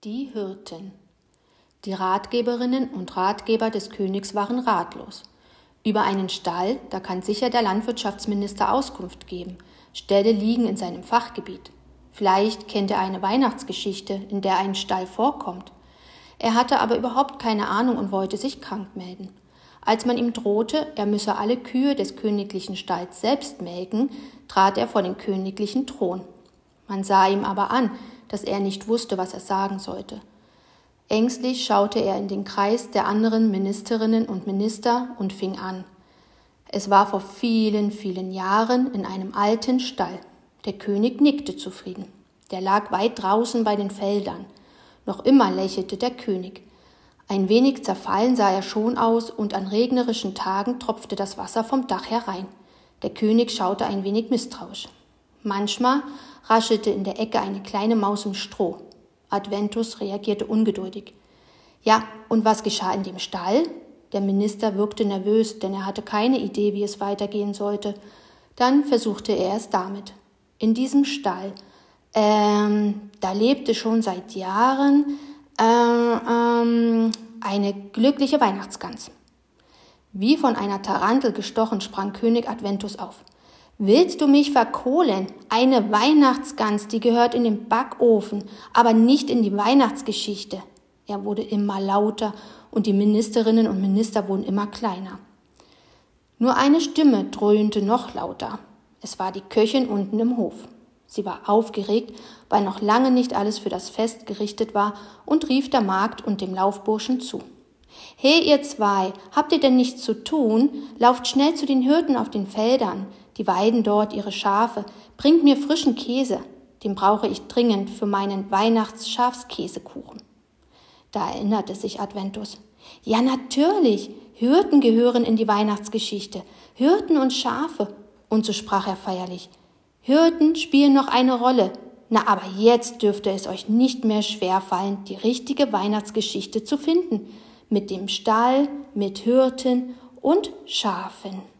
Die Hirten. Die Ratgeberinnen und Ratgeber des Königs waren ratlos. Über einen Stall, da kann sicher der Landwirtschaftsminister Auskunft geben. Ställe liegen in seinem Fachgebiet. Vielleicht kennt er eine Weihnachtsgeschichte, in der ein Stall vorkommt. Er hatte aber überhaupt keine Ahnung und wollte sich krank melden. Als man ihm drohte, er müsse alle Kühe des königlichen Stalls selbst melken, trat er vor den königlichen Thron. Man sah ihm aber an, dass er nicht wusste, was er sagen sollte. Ängstlich schaute er in den Kreis der anderen Ministerinnen und Minister und fing an. Es war vor vielen, vielen Jahren in einem alten Stall. Der König nickte zufrieden. Der lag weit draußen bei den Feldern. Noch immer lächelte der König. Ein wenig zerfallen sah er schon aus und an regnerischen Tagen tropfte das Wasser vom Dach herein. Der König schaute ein wenig misstrauisch. Manchmal raschelte in der Ecke eine kleine Maus im Stroh. Adventus reagierte ungeduldig. Ja, und was geschah in dem Stall? Der Minister wirkte nervös, denn er hatte keine Idee, wie es weitergehen sollte. Dann versuchte er es damit. In diesem Stall, da lebte schon seit Jahren eine glückliche Weihnachtsgans. Wie von einer Tarantel gestochen, sprang König Adventus auf. Willst du mich verkohlen? Eine Weihnachtsgans, die gehört in den Backofen, aber nicht in die Weihnachtsgeschichte. Er wurde immer lauter und die Ministerinnen und Minister wurden immer kleiner. Nur eine Stimme dröhnte noch lauter. Es war die Köchin unten im Hof. Sie war aufgeregt, weil noch lange nicht alles für das Fest gerichtet war und rief der Magd und dem Laufburschen zu. Hey, ihr zwei, habt ihr denn nichts zu tun? Lauft schnell zu den Hirten auf den Feldern. Die weiden dort ihre Schafe. Bringt mir frischen Käse. Den brauche ich dringend für meinen Weihnachtsschafskäsekuchen. Da erinnerte sich Adventus. Ja, natürlich. Hirten gehören in die Weihnachtsgeschichte. Hirten und Schafe. Und so sprach er feierlich. Hirten spielen noch eine Rolle. Na, aber jetzt dürfte es euch nicht mehr schwerfallen, die richtige Weihnachtsgeschichte zu finden. Mit dem Stall, mit Hirten und Schafen.